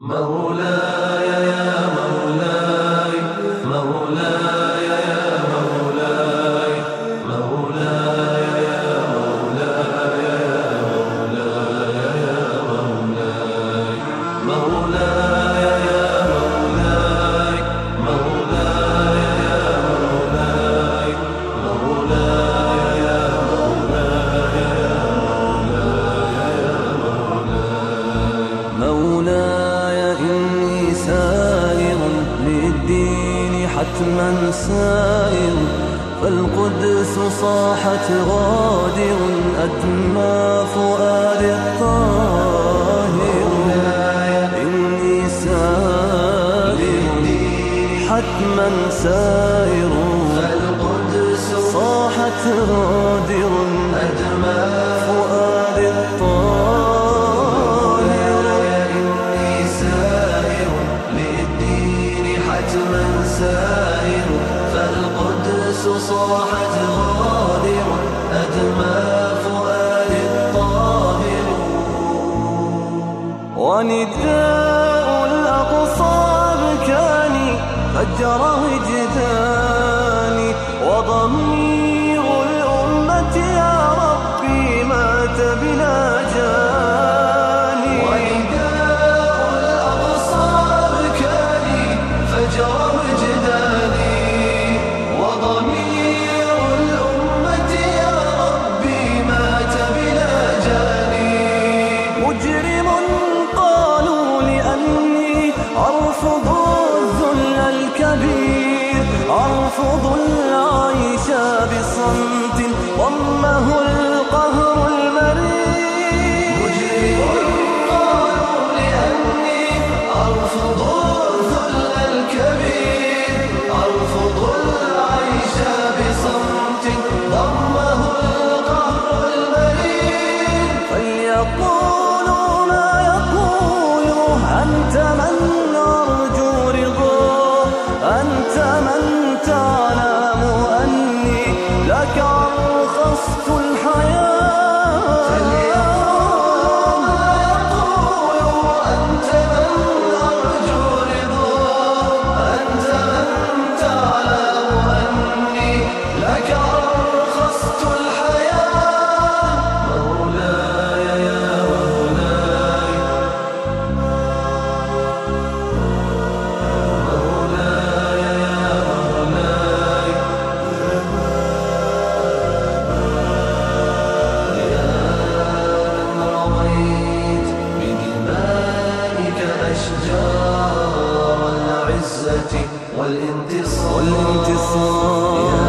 مولاي يا مولاي مولاي يا مولاي مولاي يا مولاي يا مولاي يا مولاي مولاي يا مولاي مولاي يا مولاي مولاي يا مولاي يا مولاي إني سائر للدين حتما سائر فالقدس صاحت غادر أدمى فؤاد الطاهر إني سائر حتما سائر فالقدس صاحت غادر أدمى فؤاد الطاهر سائر فالقدس صاحت غادر أدمى فؤاد الطاهر ونداء الأقصى بكاني فجر وجداني وضمير الأمة يا ربي مات بلا جاني ونداء الأقصى بكاني فجر أرفض العيش بصمت ضمه القهر المرير مجرم قالوا لأني أرفض الذل الكبير أرفض العيش بصمت ضمه القهر المرير فليقولوا ما يقولوا أنت من أرجو رضاه أنت من تعلم أني لك أرخصت الحياة فاليوم ما يقول أنت من أرجو رضاه أنت من تعلم أني لك أرخصت الحياة مولاي يا مولاي والانتصار يا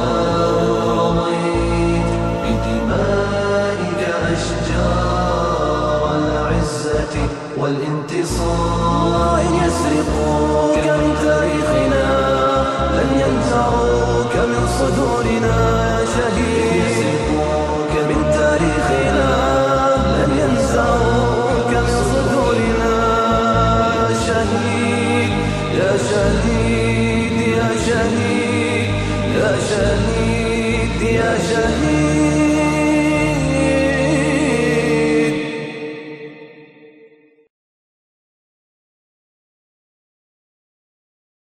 رميت بدمائك أشجار العزة والانتصار وإن يسرقوك من تاريخنا لن ينزعوك من صدورنا يا شهيد يسرقوك من تاريخنا لن ينزعوك من صدورنا يا شهيد يا شهيد يا شهيد يا شهيد يا شهيد